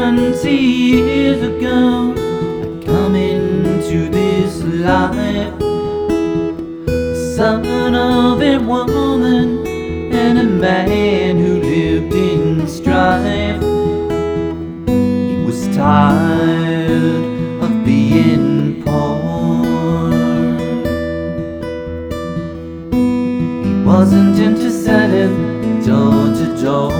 20 years ago, I come into this life, the son of a woman and a man who lived in strife. He was tired of being poor. He wasn't into selling door to door.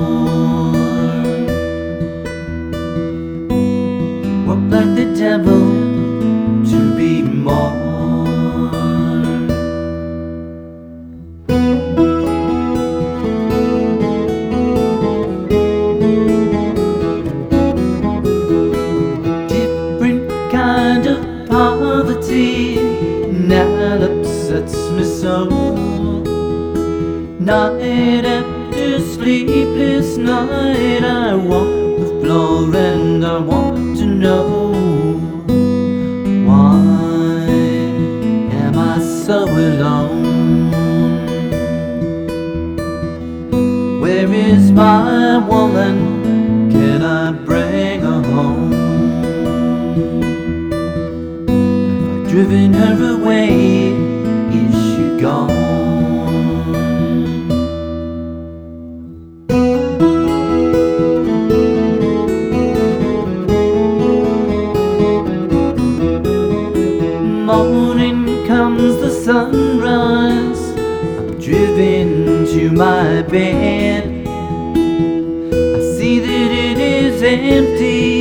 He walked like the devil to be more. Kind of poverty now upsets me so. Night after sleepless night, I walk the floor and I want to know, why am I so alone? Where is my woman? Can I bring her home? Driven her away, is she gone? Morning comes the sunrise, I'm driven to my bed. I see that it is empty,